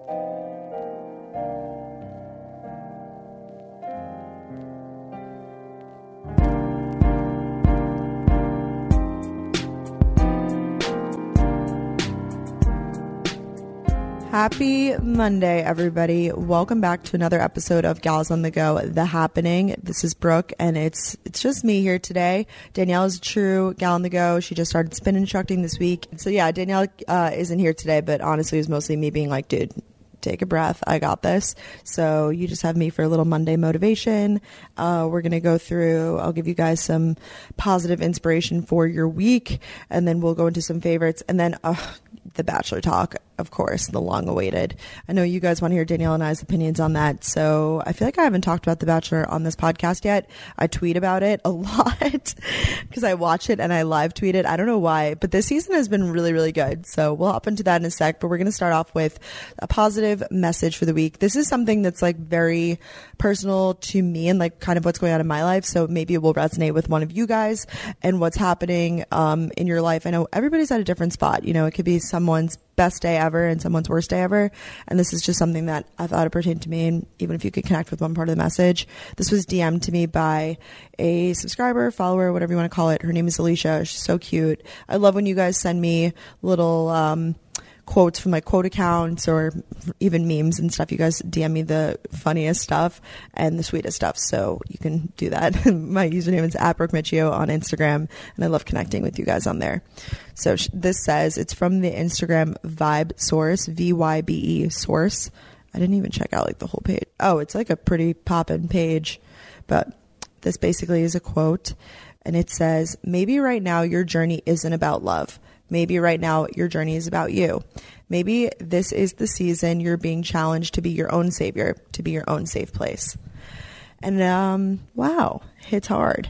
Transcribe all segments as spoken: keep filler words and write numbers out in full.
Happy Monday, everybody. Welcome back to another episode of Gals on the Go, The Happening. This is Brooke, and it's it's just me here today. Danielle is a true gal on the go. She just started spin instructing this week. So yeah, Danielle uh, isn't here today, but honestly, it was mostly me being like, dude, take a breath. I got this. So you just have me for a little Monday motivation. Uh, we're going to go through, I'll give you guys some positive inspiration for your week, and then we'll go into some favorites, and then uh, the Bachelor talk, of course, the long awaited. I know you guys want to hear Danielle and I's opinions on that. So I feel like I haven't talked about the Bachelor on this podcast yet. I tweet about it a lot because I watch it and I live tweet it. I don't know why, but this season has been really, really good. So we'll hop into that in a sec, but we're going to start off with a positive message for the week. This is something that's like very personal to me and like kind of what's going on in my life. So maybe it will resonate with one of you guys and what's happening um, in your life. I know everybody's at a different spot. You know, it could be someone's best day ever and someone's worst day ever, and this is just something that I thought it pertained to me. And even if you could connect with one part of the message, this was D M'd to me by a subscriber, follower, whatever you want to call it. Her name is Alicia. She's so cute. I love when you guys send me little um quotes from like quote accounts or even memes and stuff. You guys D M me the funniest stuff and the sweetest stuff, so you can do that. My username is at Brooke Michio on Instagram, and I love connecting with you guys on there. So sh- this says, it's from the Instagram Vibe Source, V Y B E Source. I didn't even check out like the whole page. Oh, it's like a pretty poppin' page, but this basically is a quote, and it says, maybe right now your journey isn't about love. Maybe right now your journey is about you. Maybe this is the season you're being challenged to be your own savior, to be your own safe place. And um, wow, hits hard.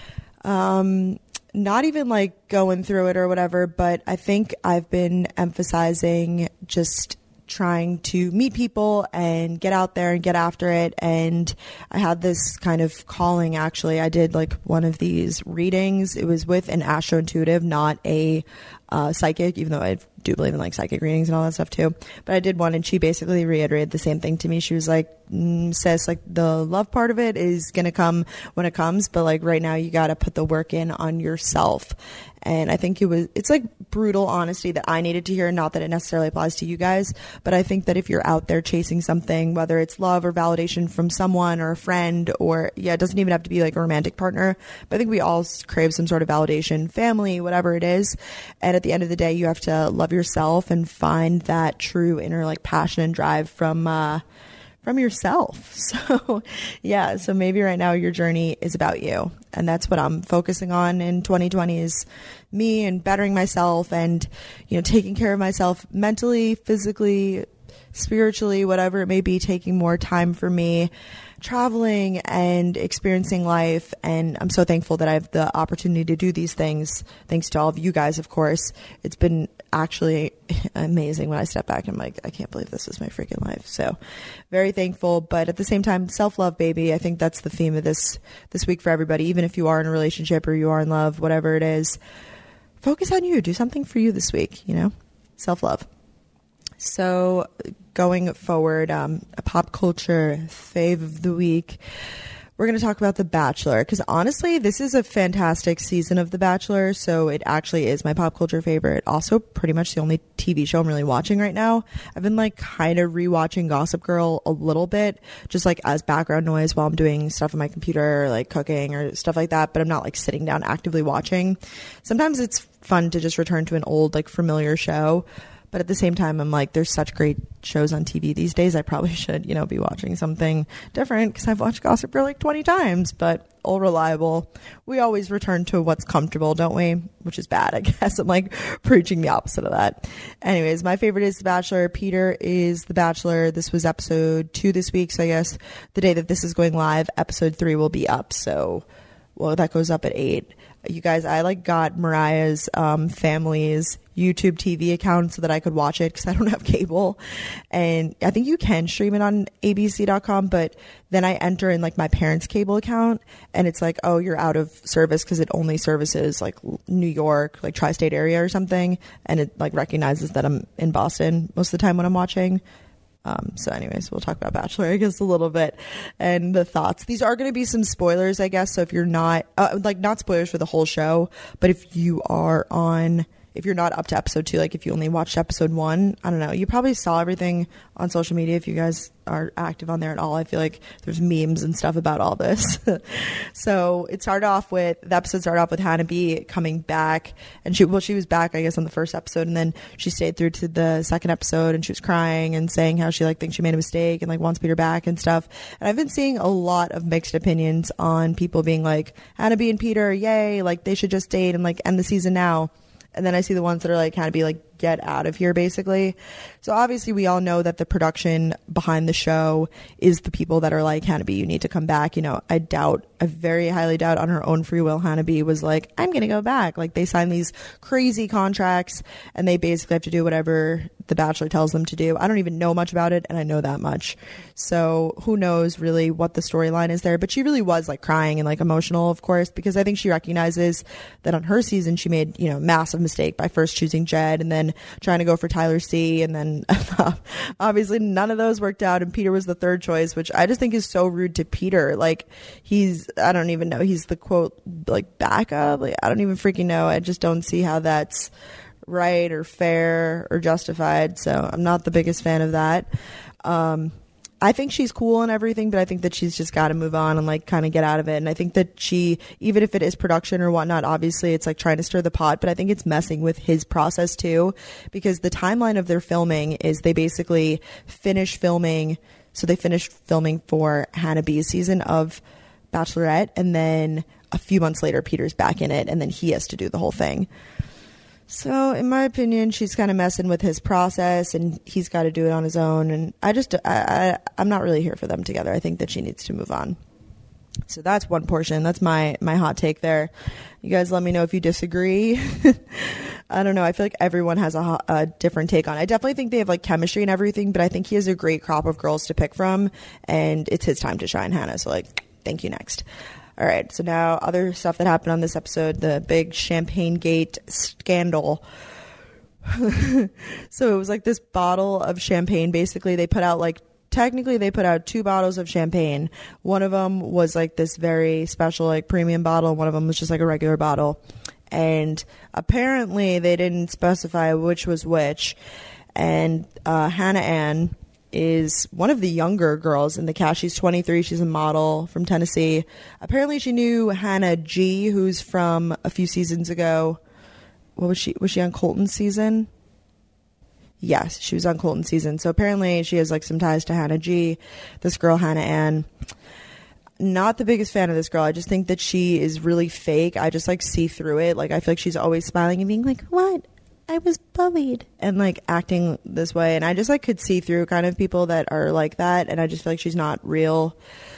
Um, not even like going through it or whatever, but I think I've been emphasizing just trying to meet people and get out there and get after it. And I had this kind of calling, actually. I did like one of these readings. It was with an astro-intuitive, not a uh, psychic, even though I do believe in like psychic readings and all that stuff too. But I did one, and she basically reiterated the same thing to me. She was like, mm, sis, like the love part of it is going to come when it comes, but like right now you got to put the work in on yourself. And I think it was, it's like brutal honesty that I needed to hear. Not that it necessarily applies to you guys, but I think that if you're out there chasing something, whether it's love or validation from someone or a friend, or yeah, it doesn't even have to be like a romantic partner, but I think we all crave some sort of validation, family, whatever it is. And at the end of the day, you have to love yourself and find that true inner like passion and drive from, uh, from yourself. So yeah, so maybe right now your journey is about you, and that's what I'm focusing on in twenty twenty is me and bettering myself and, you know, taking care of myself mentally, physically, spiritually, whatever it may be, taking more time for me, traveling and experiencing life. And I'm so thankful that I have the opportunity to do these things, thanks to all of you guys, of course. It's been actually amazing when I step back and I'm like, I can't believe this is my freaking life. So very thankful, but at the same time, self-love, baby. I think that's the theme of this this week for everybody. Even if you are in a relationship or you are in love, whatever it is, focus on you. Do something for you this week, you know, self-love. So going forward, um, a pop culture fave of the week, we're going to talk about The Bachelor, because honestly, this is a fantastic season of The Bachelor. So it actually is my pop culture favorite. Also pretty much the only T V show I'm really watching right now. I've been like kind of rewatching Gossip Girl a little bit, just like as background noise while I'm doing stuff on my computer, or like cooking or stuff like that. But I'm not like sitting down actively watching. Sometimes it's fun to just return to an old like familiar show. But at the same time, I'm like, there's such great shows on T V these days. I probably should, you know, be watching something different, because I've watched Gossip Girl like twenty times, but all reliable. We always return to what's comfortable, don't we? Which is bad, I guess. I'm like preaching the opposite of that. Anyways, my favorite is The Bachelor. Peter is The Bachelor. This was episode two this week. So I guess the day that this is going live, episode three will be up. So, well, that goes up at eight. You guys, I like got Mariah's um, family's YouTube T V account so that I could watch it, because I don't have cable. And I think you can stream it on A B C dot com, but then I enter in like my parents' cable account, and it's like, oh, you're out of service because it only services like New York, like tri-state area or something. And it like recognizes that I'm in Boston most of the time when I'm watching. Um, so anyways, we'll talk about Bachelor, I guess, a little bit and the thoughts. These are going to be some spoilers, I guess. So if you're not, uh, like not spoilers for the whole show, but if you are on, if you're not up to episode two, like if you only watched episode one, I don't know, you probably saw everything on social media if you guys are active on there at all. I feel like there's memes and stuff about all this. So it started off with, the episode started off with Hannah B coming back, and she, well, she was back, I guess, on the first episode, and then she stayed through to the second episode, and she was crying and saying how she like thinks she made a mistake and like wants Peter back and stuff. And I've been seeing a lot of mixed opinions on people being like, Hannah B and Peter, yay, like they should just date and like end the season now. And then I see the ones that are like, kind of be like, get out of here, basically. So obviously we all know that the production behind the show is the people that are like, Hannah B, you need to come back. You know, I doubt, I very highly doubt on her own free will, Hannah B was like, I'm going to go back. Like they sign these crazy contracts and they basically have to do whatever the Bachelor tells them to do. I don't even know much about it, and I know that much. So who knows really what the storyline is there, but she really was like crying and like emotional, of course, because I think she recognizes that on her season she made, you know, massive mistake by first choosing Jed and then trying to go for Tyler C, and then obviously none of those worked out, and Peter was the third choice, which I just think is so rude to Peter. Like he's, I don't even know, he's the quote like backup, like I don't even freaking know. I just don't see how that's right or fair or justified. So I'm not the biggest fan of that. um I think she's cool and everything, but I think that she's just got to move on and like kind of get out of it. And I think that she, even if it is production or whatnot, obviously it's like trying to stir the pot, but I think it's messing with his process too, because the timeline of their filming is they basically finish filming. So they finished filming for Hannah B's season of Bachelorette, and then a few months later, Peter's back in it, and then he has to do the whole thing. So in my opinion, she's kind of messing with his process, and he's got to do it on his own. And I just, I, I, I'm not really here for them together. I think that she needs to move on. So that's one portion. That's my, my hot take there. You guys let me know if you disagree. I don't know. I feel like everyone has a, a different take on it. I definitely think they have like chemistry and everything, but I think he has a great crop of girls to pick from, and it's his time to shine, Hannah. So like, thank you. Next. All right, so now other stuff that happened on this episode, the big Champagne Gate scandal. So it was like this bottle of champagne. Basically, they put out like, technically they put out two bottles of champagne. One of them was like this very special like premium bottle. One of them was just like a regular bottle. And apparently they didn't specify which was which. And uh, Hannah Ann is one of the younger girls in the cast. She's twenty-three. She's a model from Tennessee. Apparently she knew Hannah G, who's from a few seasons ago. What was she? Was she on Colton's season? Yes, she was on Colton's season. So apparently she has like some ties to Hannah G. This girl, Hannah Ann. Not the biggest fan of this girl. I just think that she is really fake. I just like see through it. Like I feel like she's always smiling and being like, what? I was bullied, and like acting this way, and I just like could see through kind of people that are like that, and I just feel like she's not real.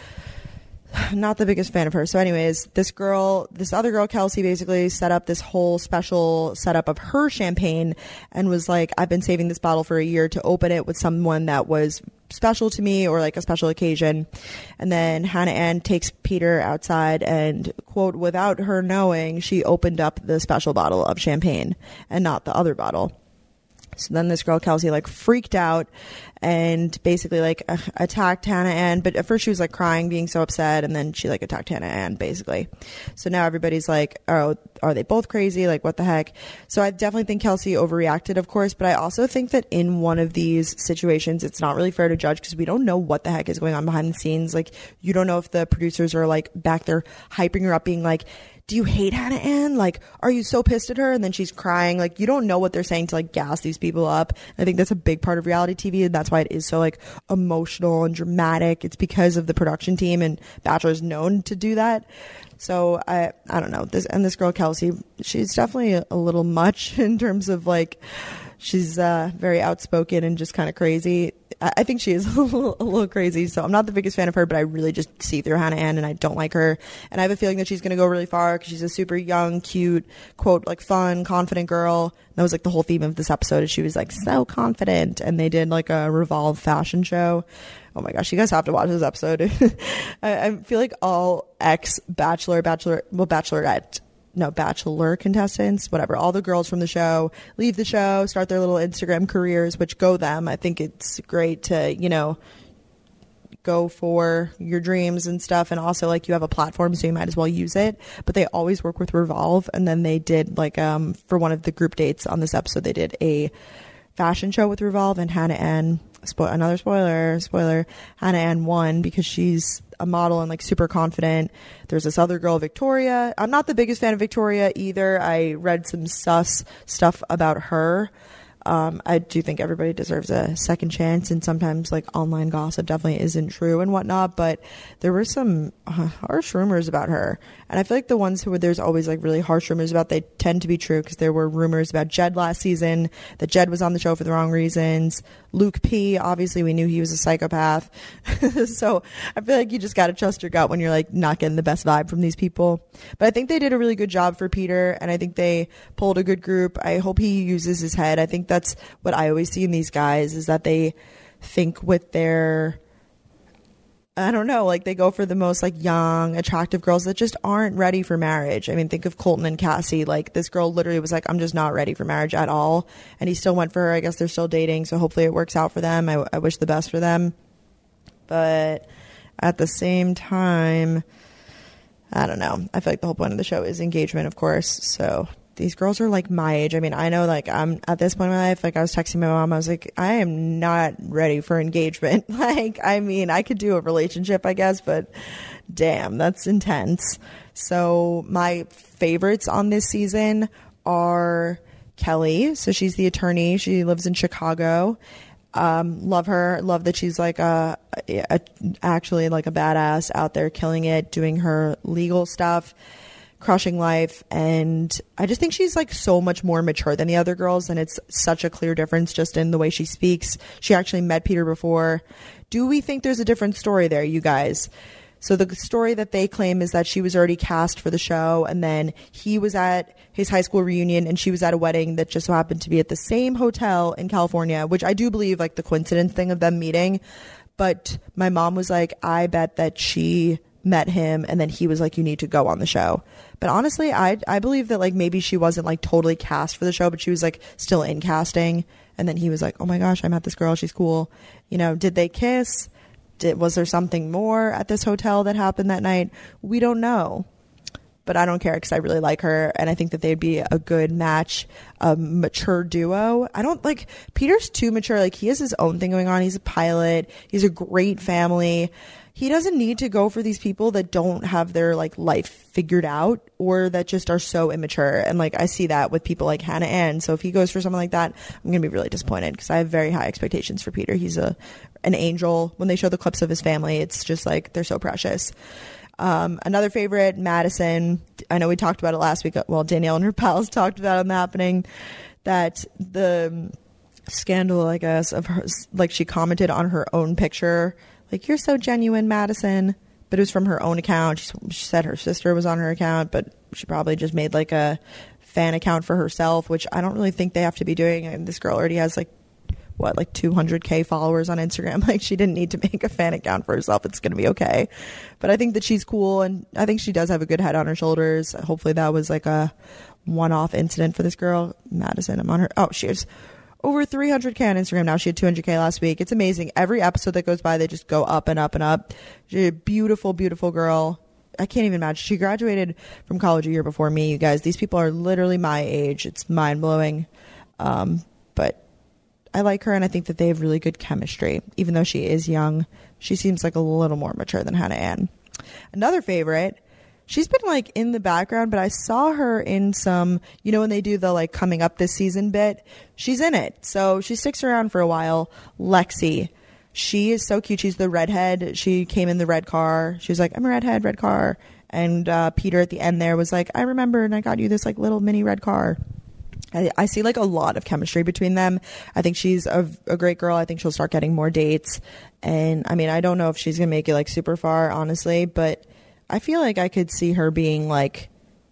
Not the biggest fan of her. So anyways, this girl, this other girl, Kelsey, basically set up this whole special setup of her champagne and was like, I've been saving this bottle for a year to open it with someone that was special to me or like a special occasion. And then Hannah Ann takes Peter outside and, quote, without her knowing, she opened up the special bottle of champagne and not the other bottle. So then this girl, Kelsey, like freaked out and basically like uh, attacked Hannah Ann. But at first she was like crying, being so upset. And then she like attacked Hannah Ann basically. So now everybody's like, oh, are they both crazy? Like what the heck? So I definitely think Kelsey overreacted, of course. But I also think that in one of these situations, it's not really fair to judge because we don't know what the heck is going on behind the scenes. Like you don't know if the producers are like back there hyping her up, being like, do you hate Hannah Ann? Like, are you so pissed at her? And then she's crying. Like, you don't know what they're saying to like gas these people up. I think that's a big part of reality T V, and that's why it is so like emotional and dramatic. It's because of the production team, and Bachelor's known to do that. So I, I don't know. This and this girl Kelsey, she's definitely a, a little much in terms of like, she's uh, very outspoken and just kind of crazy. I, I think she is a little, a little crazy. So I'm not the biggest fan of her, but I really just see through Hannah Ann and I don't like her. And I have a feeling that she's going to go really far because she's a super young, cute, quote, like fun, confident girl. That was like the whole theme of this episode is she was like so confident, and they did like a Revolve fashion show. Oh my gosh, you guys have to watch this episode. I, I feel like all ex Bachelor, Bachelor, well, Bachelorette no, Bachelor contestants, whatever. All the girls from the show leave the show, start their little Instagram careers, which go them. I think it's great to, you know, go for your dreams and stuff. And also, like, you have a platform, so you might as well use it. But they always work with Revolve. And then they did, like, um, for one of the group dates on this episode, they did a fashion show with Revolve, and Hannah Ann, spo- another spoiler, spoiler, Hannah Ann won because she's a model and like super confident. There's this other girl, Victoria. I'm not the biggest fan of Victoria either. I read some sus stuff about her. Um, I do think everybody deserves a second chance, and sometimes like online gossip definitely isn't true and whatnot, but there were some uh, harsh rumors about her, and I feel like the ones who there's always like really harsh rumors about, they tend to be true, because there were rumors about Jed last season, that Jed was on the show for the wrong reasons. Luke P, obviously we knew he was a psychopath. So I feel like you just got to trust your gut when you're like not getting the best vibe from these people. But I think they did a really good job for Peter, and I think they pulled a good group. I hope he uses his head. I think that's what I always see in these guys, is that they think with their, I don't know, like they go for the most like young, attractive girls that just aren't ready for marriage. I mean, think of Colton and Cassie. Like, this girl literally was like, I'm just not ready for marriage at all. And he still went for her. I guess they're still dating, so hopefully it works out for them. I, I wish the best for them. But at the same time, I don't know. I feel like the whole point of the show is engagement, of course. So these girls are like my age. I mean, I know, like, I'm at this point in my life, like I was texting my mom, I was like, I am not ready for engagement. Like, I mean, I could do a relationship, I guess, but damn, that's intense. So my favorites on this season are Kelly. So she's the attorney. She lives in Chicago. Um, love her. Love that she's like a, a, actually like a badass out there killing it, doing her legal stuff, crushing life. And I just think she's like so much more mature than the other girls, and it's such a clear difference just in the way she speaks. She actually met Peter before. Do we think there's a different story there, you guys? So the story that they claim is that she was already cast for the show, and then he was at his high school reunion and she was at a wedding that just so happened to be at the same hotel in California, which I do believe, like, the coincidence thing of them meeting. But my mom was like, I bet that she met him and then he was like, you need to go on the show. But honestly, I I believe that like maybe she wasn't like totally cast for the show, but she was like still in casting. And then he was like, oh my gosh, I met this girl, she's cool. You know, did they kiss? Did, was there something more at this hotel that happened that night? We don't know. But I don't care, because I really like her, and I think that they'd be a good match, a mature duo. I don't like Peter's too mature. Like, he has his own thing going on. He's a pilot. He's a great family. He doesn't need to go for these people that don't have their like life figured out, or that just are so immature. And like, I see that with people like Hannah Ann. So if he goes for someone like that, I'm going to be really disappointed, because I have very high expectations for Peter. He's a an angel. When they show the clips of his family, it's just like, they're so precious. Um, another favorite, Madison. I know we talked about it last week. Well, Danielle and her pals talked about it on The Happening, that the scandal, I guess, of her, like, she commented on her own picture, like, you're so genuine, Madison. But it was from her own account. She, she said her sister was on her account, but she probably just made like a fan account for herself, which I don't really think they have to be doing. And this girl already has like, what, like two hundred K followers on Instagram. Like, she didn't need to make a fan account for herself. It's going to be okay. But I think that she's cool, and I think she does have a good head on her shoulders. Hopefully that was like a one-off incident for this girl. Madison, I'm on her. Oh, she has over three hundred K on Instagram now. She had two hundred K last week. It's amazing. Every episode that goes by, they just go up and up and up. She's a beautiful, beautiful girl. I can't even imagine. She graduated from college a year before me, you guys. These people are literally my age. It's mind-blowing. Um, but I like her, and I think that they have really good chemistry. Even though she is young, she seems like a little more mature than Hannah Ann. Another favorite, she's been like in the background, but I saw her in some, you know, when they do the like coming up this season bit, she's in it. So she sticks around for a while. Lexi. She is so cute. She's the redhead. She came in the red car. She was like, I'm a redhead, red car. And uh, Peter at the end there was like, I remember, and I got you this like little mini red car. I, I see like a lot of chemistry between them. I think she's a, a great girl. I think she'll start getting more dates. And I mean, I don't know if she's going to make it like super far, honestly, but I feel like I could see her being like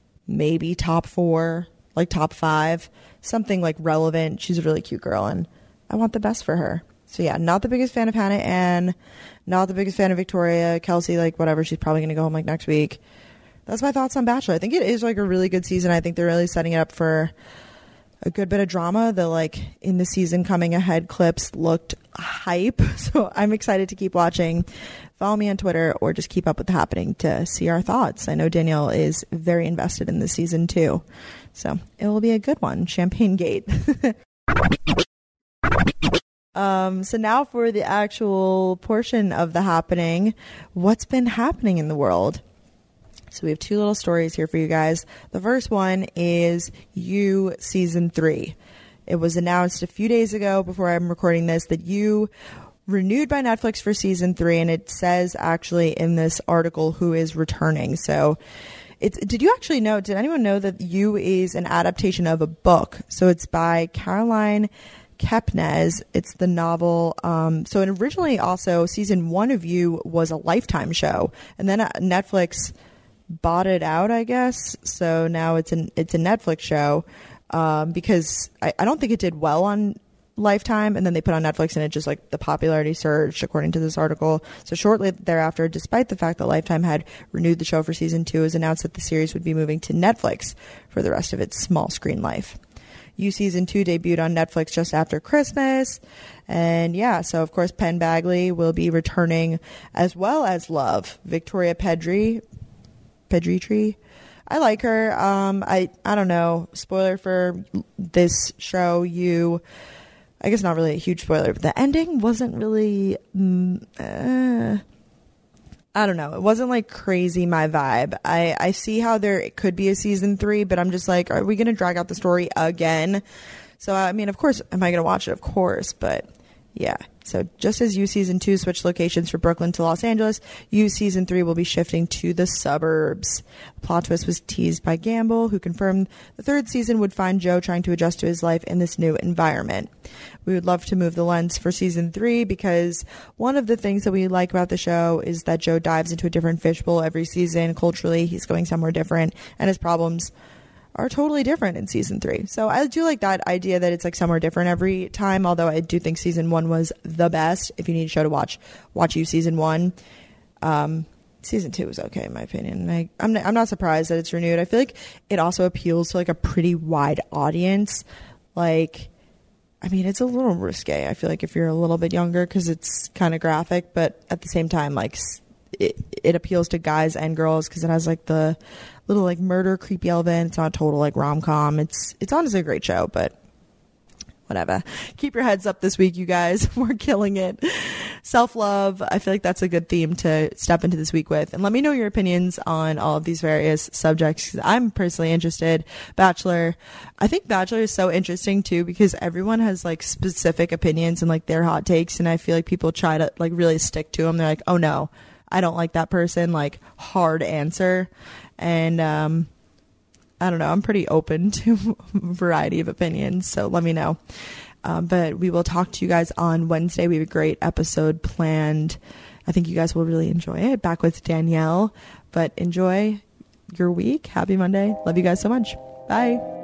maybe top four, like top five, something like relevant. She's a really cute girl, and I want the best for her. So yeah, not the biggest fan of Hannah Ann, not the biggest fan of Victoria. Kelsey, like whatever, she's probably going to go home like next week. that's my thoughts on Bachelor. I think it is like a really good season. I think they're really setting it up for a good bit of drama. The like in the season coming ahead clips looked hype. So I'm excited to keep watching. Follow me on Twitter or just keep up with the happening to see our thoughts. I know Danielle is very invested in this season too. So it will be a good one. Champagne Gate. um, so now for the actual portion of the happening. What's been happening in the world? So we have two little stories here for you guys. The first one is You Season three. It was announced a few days ago before I'm recording this that You renewed by Netflix for Season three, and it says actually in this article who is returning. So it's, did you actually know, did anyone know that You is an adaptation of a book? So it's by Caroline Kepnes. It's the novel. Um, so it originally also, Season one of You was a Lifetime show, and then Netflix bought it out, I guess. So now it's an it's a Netflix show um, because I, I don't think it did well on Lifetime, and then they put it on Netflix and it just like the popularity surged according to this article. So shortly thereafter, despite the fact that Lifetime had renewed the show for season two, it was announced that the series would be moving to Netflix for the rest of its small screen life. You Season two debuted on Netflix just after Christmas. And yeah, so of course Penn Badgley will be returning, as well as Love. Victoria Pedri Pedritre. I like her. Um, I, I don't know. Spoiler for this show, You, I guess not really a huge spoiler, but the ending wasn't really, mm, uh, I don't know. It wasn't like crazy my vibe. I, I see how there could be a season three, but I'm just like, are we going to drag out the story again? So, I mean, of course, am I going to watch it? Of course, but yeah. So just as You Season two switched locations from Brooklyn to Los Angeles, You Season three will be shifting to the suburbs. The plot twist was teased by Gamble, who confirmed the third season would find Joe trying to adjust to his life in this new environment. We would love to move the lens for Season three because one of the things that we like about the show is that Joe dives into a different fishbowl every season. Culturally, he's going somewhere different, and his problems are totally different in season three. So I do like that idea that it's like somewhere different every time, although I do think season one was the best. If you need a show to watch, watch You Season one. Um, season two was okay in my opinion. I, I'm, I'm not surprised that it's renewed. I feel like it also appeals to like a pretty wide audience. Like, I mean, it's a little risque. I feel like if you're a little bit younger because it's kind of graphic, but at the same time, like it, it appeals to guys and girls because it has like the little like murder creepy element. It's not a total like rom-com. It's it's honestly a great show, but whatever. Keep your heads up this week, you guys. We're killing it. Self-love. I feel like that's a good theme to step into this week with. And let me know your opinions on all of these various subjects. I'm personally interested. Bachelor. I think Bachelor is so interesting too because everyone has like specific opinions and like their hot takes. And I feel like people try to like really stick to them. They're like, oh no, I don't like that person. Like hard answer. And um, I don't know. I'm pretty open to a variety of opinions. So let me know. Um, but we will talk to you guys on Wednesday. We have a great episode planned. I think you guys will really enjoy it. Back with Danielle. But enjoy your week. Happy Monday. Love you guys so much. Bye.